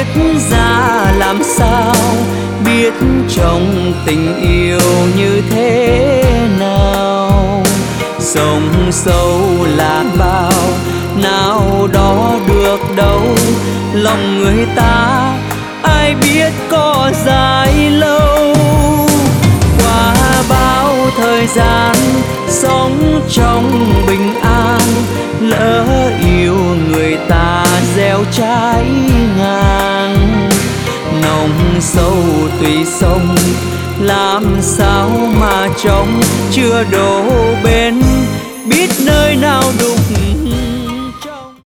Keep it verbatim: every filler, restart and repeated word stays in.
biết ra làm sao, biết trong tình yêu như thế nào. Sông sâu là bao, nào đó được đâu, lòng người ta ai biết có dài lâu. Qua bao thời gian sống trong bình an, lỡ yêu người ta gieo trái ngang. Nồng sâu tùy sông, làm sao mà trông chưa đổ bên, biết nơi nào đục